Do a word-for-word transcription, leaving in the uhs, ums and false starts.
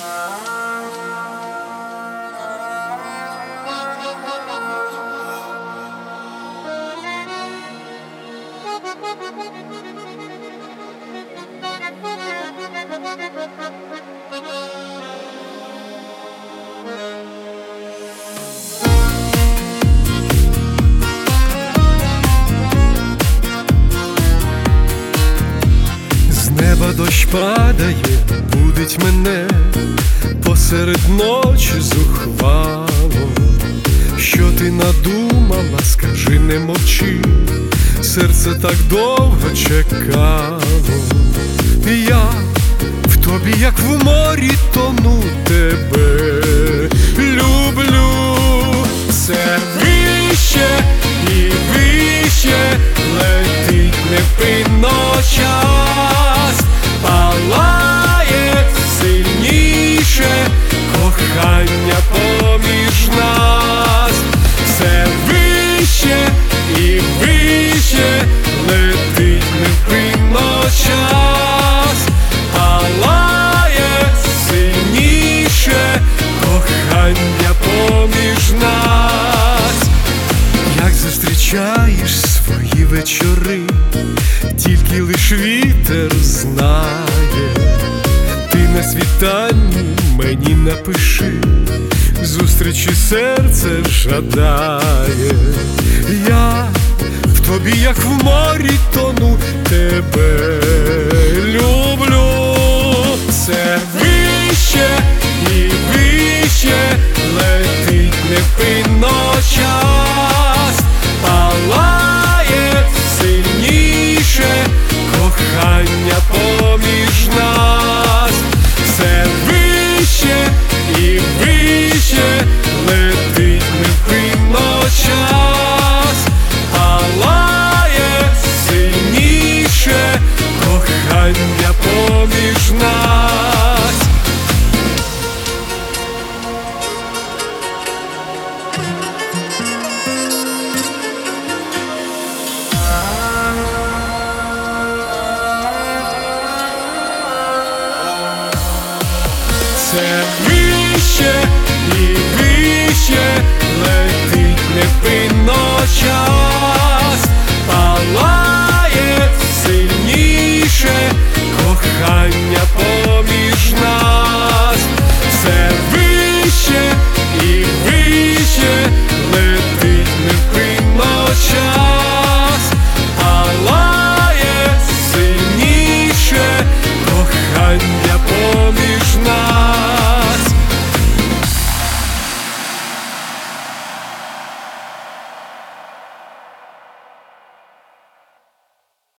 Дощ падає, будить мене посеред ночі зухвало. Що ти надумала, скажи, не мовчи, серце так довго чекало. Я в тобі, як в морі, тону, тебе люблю. Все вище і вище летить невпинно час, палає сильніше кохання поміж нас. Все вище і вище летить невпинно час, палає сильніше кохання поміж нас. Як зустрічаєш свої вечори, тільки лиш вітер знає. Ти на світанні мені напиши, зустрічі серце жадає. Я в тобі, як в морі, тону, тебе люблю. Все вище і вище летить невпинно час, палає сильніше кохання поміж нас. Все вище і вище летить невпинно час, палає сильніше кохання поміж нас. Все вище і вище летить невпинно час, палає сильніше кохання